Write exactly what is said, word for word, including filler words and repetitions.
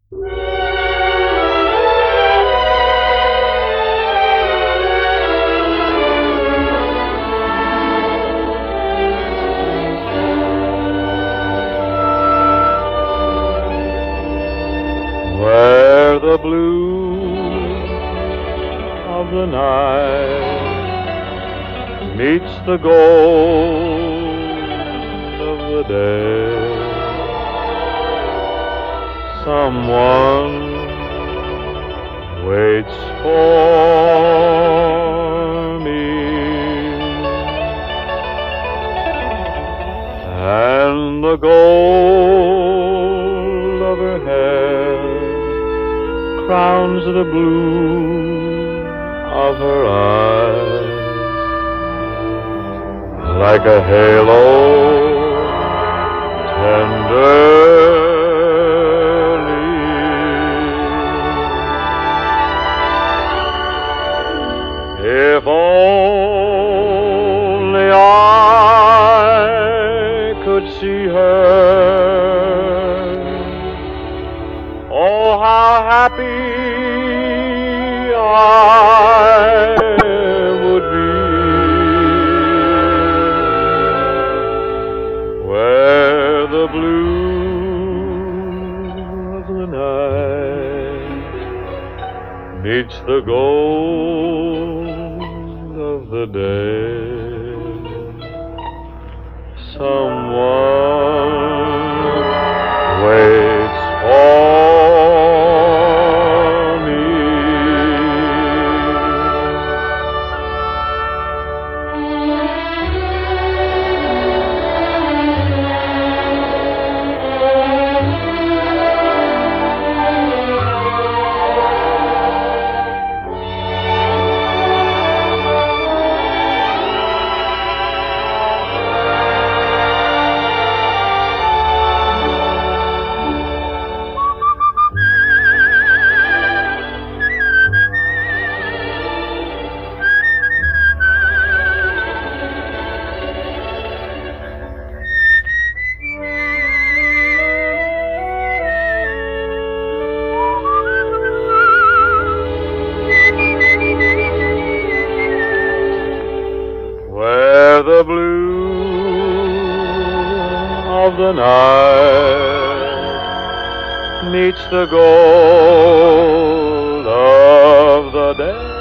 Where the blue of the night meets the gold of the day, someone waits for me, and the gold of her hair crowns the blue of her eyes like a halo tenderly. If only I could see her, oh, how happy I would be. Where the blue of the night meets the gold of the day, someone waits for the blue of the night meets the gold of the day.